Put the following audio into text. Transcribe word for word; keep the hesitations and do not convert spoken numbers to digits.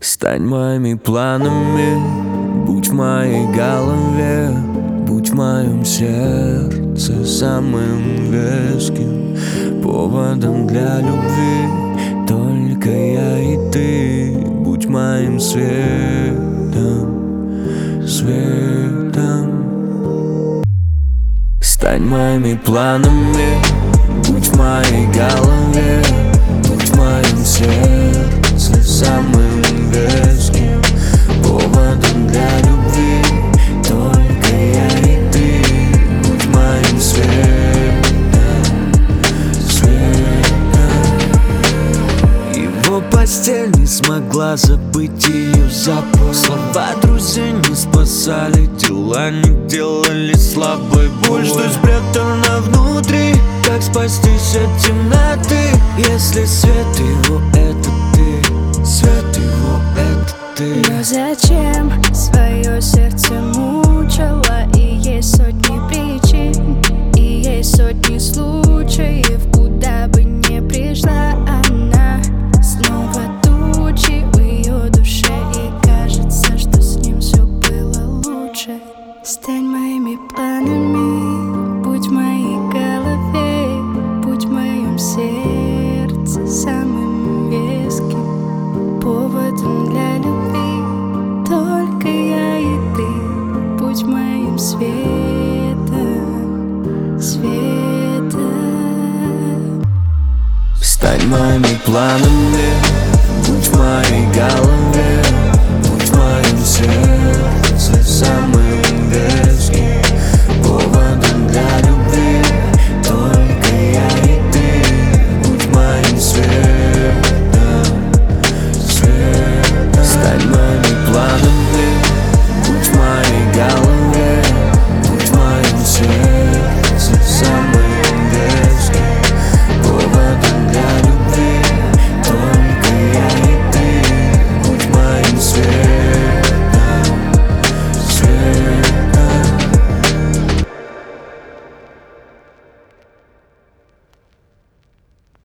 Стань моими планами, будь в моей голове, будь в моем сердце самым веским поводом для любви. Только я и ты, будь моим светом, светом. Стань моими планами, будь в моей голове, будь в моем сердце самым веским поводом для любви. Только я и ты, будь моим светом, светом. Его постель не смогла забыть ее запах. Слова друзей не спасали, дела не делали слабой боль, что спрятано внутри. Как спастись от темноты, если свет его это ты, свет его это ты. Но зачем свое сердце мучила? И есть сотни причин, и есть сотни случаев, куда бы не пришла она. Снова тучи в ее душе, и кажется, что с ним все было лучше. Стань моими планами, будь в моей голове, будь в моем сердце самым веским поводом для любви. Только я и ты, будь моим светом, светом. Стань моими планами,